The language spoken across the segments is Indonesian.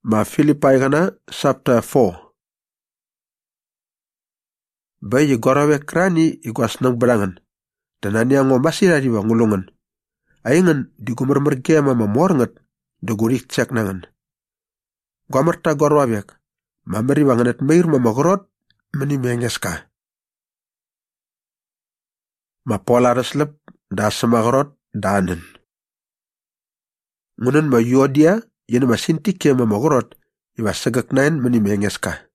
Ma Filipai kana chapter 4. Bayi gorawek krani igwas nang berangan. Dan ani ang masira di ngulungan. Aingan di gumermerge ma morngat de gurik cek nangan. Gomerta gorwabek. Mameri wanganet meir mamagorot meni mengeska. Ma pola reslep da semagorot danen. Ngunen ma yodia yene ma sintike mamagorot iwa segak nain meni mengeska.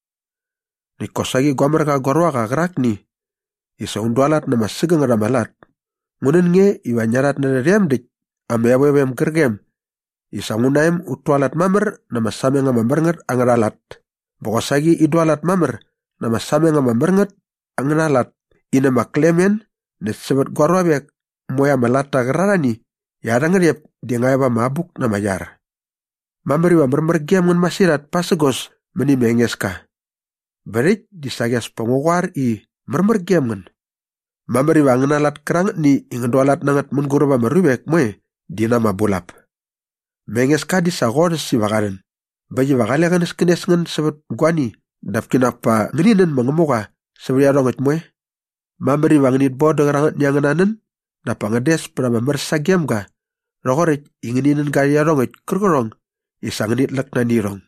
Ni kosagi gomer ka gorwa ka gerak ni. Isa undwalat na masegang ramalat. Ngunen nge iwa nyarat na riamdik amewewem gergem. Isa ngunaim utwalat mamer na masame nga mamernger angaralat. Bokosagi idwalat mamer na masame nga mamernger angaralat. Ina maklemen na sebet gorwa bek moya malata gerarani. Yara ngeriap dia ngayaba mabuk na mayar. Mameri wa mermergem ngun masirat pasegos meni mengeska. Berit disagas pengwar i mermergem ngun. Mameri wa ngenalat kerang ni ingedwalat nangat mengurba merubek moe di nama bulap. Mengeska disagor si wakaren. Bayi wakale kan eskenes ngun sebut guani. Dapkin apa ngeninen mengemuka sebut yaronget moe. Mameri wa ngenit bodo kerangat nyangenanen. Dapa ngedes pada memersagem ka. Rokoret ingeninen ka yaronget kerkorong. Isa ngenit lek na nirong.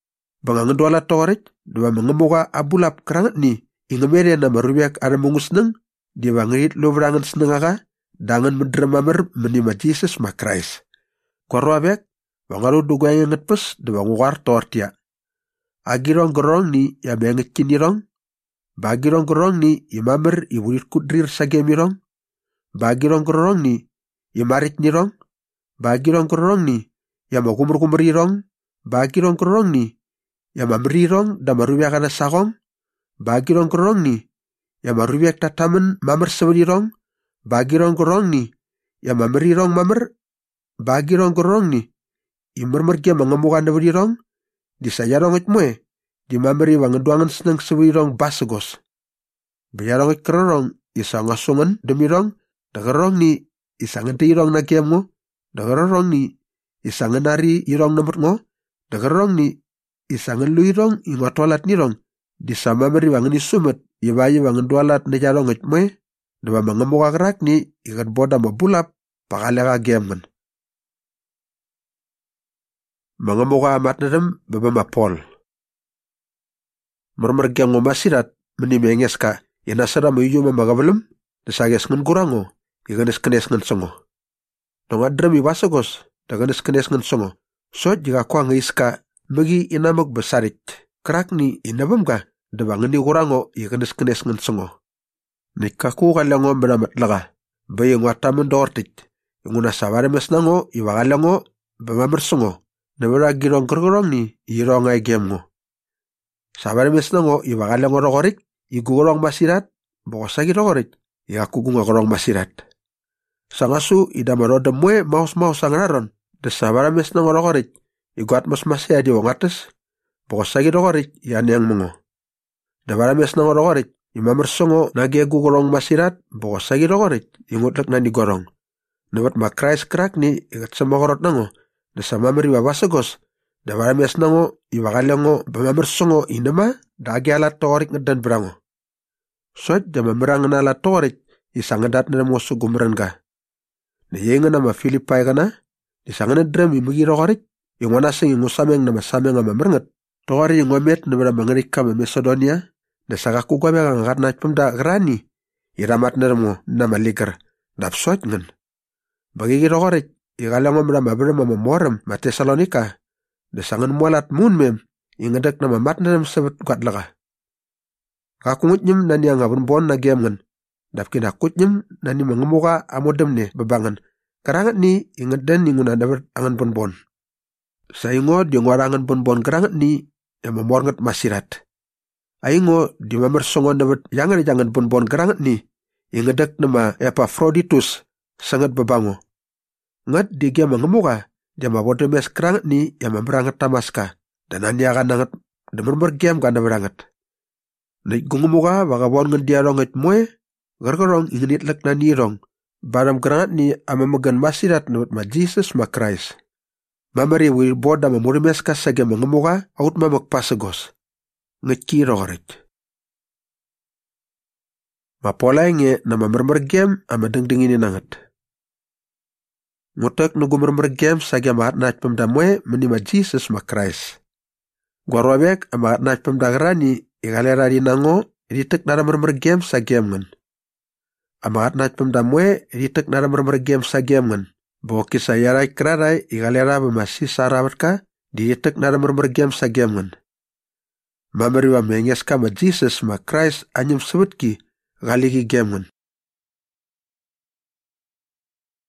Banga ngedwalat toret. Dua mengemuka abulap kerangat ni. Ingemere na merubek ada mungus neng. Dia wangirit lo berangan senengaka, dangan mendremamer menima Jesus ma Christ. Korwa bek, wangaru duga yang ngetpes, de wanguar tortia. Agirong gerong ni, ya menget kinirong. Bagirong gerong ni, imamer iburit kudrir sagemirong. Bagirong gerong ni, imarit nirong. Bagirong gerong ni, ya makumur-kumurirong. Bagirong gerong ni, ya mamerirong, da marubiakana sakong. Bagirong gerong ni, ya marubiak tatamen mamer seberirong, bagirong gerong ni, ya mamerirong mamer, bagirong gerong ni, imermergia mengemukan deberirong, disayarong itmoe, di mameri wangeduangan seneng seberirong basegos. Bayarong it kerorong, isa ngasungan demirong, dagerong ni, isa ngedirong nagiamngo, dagerong ni, isa ngenari irong nemutngo, dagerong ni, isa ngeluirong ingotwalat nirong, disa mameri wangeni sumet, ibayi wangen dualat na jarong itmoe, daba mangemuka kerak ni, ikat boda mabulap, pakaleka gemen. Mangemuka amat nadem, baba mapol. Mermergem ngomasirat, meni mengeska, inasara muyu mamagabelum, desages ngen kurango, iganes kenes ngen songo. Nonga drem iwasagos, daganes kenes ngen songo. Sot jika kwa ngeiska, megi inamuk besarit, kerak ni inabam ka, daba ngeni kurango ikenes-kenes ngen songo. Nikaku kalango beramat laga. Bayi ngwatamen dortit. Nguna sabare mesnango iwakalango bemamer songo. Nabara girong kerkorong ni irong ay gemngo. Sabare mesnango iwakalango rokorik. Igugorong masirat. Bokosagi rokorik. Ikakugunga korong masirat. Sangasu idamaroda mwe maus-maus sangraron. Desabare mesnango rokorik. Iguat mas-masya di wangates. Bokosagi rokorik yan yang mengo. Dabara mes nang rokorit, imamer songo nage gugorong masirat, bokosagi rokorit, ingutlek na ni gorong. Nabat makrais kerak ni, ikat samakorot nango, dasa mameri babasagos, dabara mes nango, iwakalango, bamamer songo inama, dagi alat torik ngedan berango. Soit, damamerang na alat torik, isangadat na mo sugumran ka. Nayengan nama Filipai kana, isangan drem imagi rokorit, yung wanasang ingusameng na masameng nga mamerenget, tori yung ngomet na bara mangerik ka Macedonia, dasaka ku gwa bega ngat pemda gerani iramat nermo na maliker dapsot ngen bagi rokorit igalango mra mabre mamorem ma Tesalonika dasangan mualat mun mem ingedak na mamat nerem sebet gwat laga kakungutnyem nani angabun bon na gemngen dapkin akutnyem nani mengemuka amodem ne bebangan karangat ni ingeden inguna dapat angan bon saingo di ngwarangan bon karangat ni yang memorngat masirat. Aingo di mamer songo nabat jangan bon kerangat ni ingedak nama Epaphroditus sangat bebango. Ngat di gia mengemuka dia mabodo mes kerangat ni yang memberangat tamaska dan andi akan nangat demer giam kana berangat. Naik gungemuka bagabon ngen dia ronget moe gergerong ingenit lek nanirong baram kerangat ni amamegan masirat nabat ma Jesus ma Christ. Mamari wil boda mamurimeska sage mangemoga out mamak pasagos. Ngeki rogarit. Mapolai na mamermergem ama dengdengini nangat. Ngutek nugu mermergem sage amaat naach pemdamwe menima Jesus ma Christ. Gwarwabek amaat naach pemdagrani igalerari nango editek nara mermergem sagem ngan. Amaat naach pemdamwe editek nara mermergem sagem ngan. Bo kisayarai krarai igalera bemasi sarawatka dietek nara mermergem sagem ngan. Mamariwa mengeska ma Jesus ma Christ anyem sebutki galigi gem ngan.